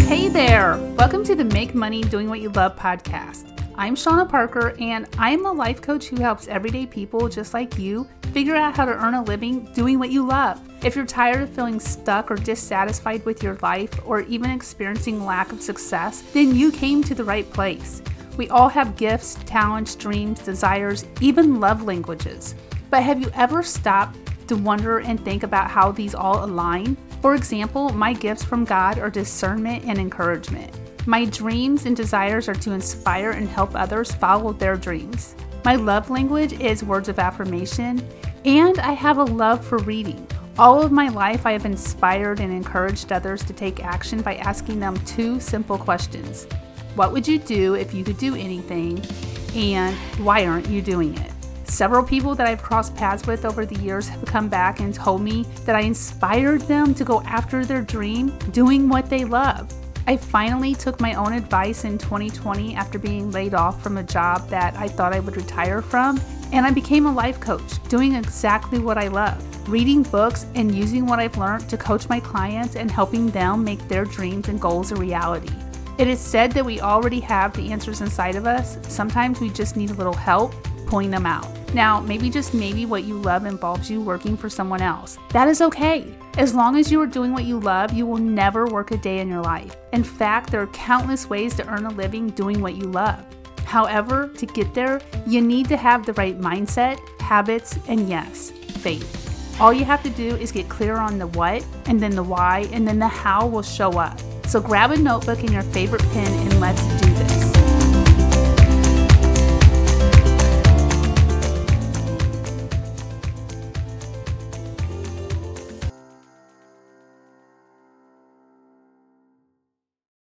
Hey there! Welcome to the Make Money Doing What You Love podcast. I'm Shauna Parker, and I'm a life coach who helps everyday people just like you figure out how to earn a living doing what you love. If you're tired of feeling stuck or dissatisfied with your life or even experiencing lack of success, then you came to the right place. We all have gifts, talents, dreams, desires, even love languages. But have you ever stopped to wonder and think about how these all align? For example, my gifts from God are discernment and encouragement. My dreams and desires are to inspire and help others follow their dreams. My love language is words of affirmation, and I have a love for reading. All of my life, I have inspired and encouraged others to take action by asking them two simple questions. What would you do if you could do anything? And why aren't you doing it? Several people that I've crossed paths with over the years have come back and told me that I inspired them to go after their dream, doing what they love. I finally took my own advice in 2020 after being laid off from a job that I thought I would retire from, and I became a life coach, doing exactly what I love, reading books and using what I've learned to coach my clients and helping them make their dreams and goals a reality. It is said that we already have the answers inside of us. Sometimes we just need a little help pulling them out. Now, maybe just maybe what you love involves you working for someone else. That is okay. As long as you are doing what you love, you will never work a day in your life. In fact, there are countless ways to earn a living doing what you love. However, to get there, you need to have the right mindset, habits, and yes, faith. All you have to do is get clear on the what, and then the why, and then the how will show up. So grab a notebook and your favorite pen and let's do this.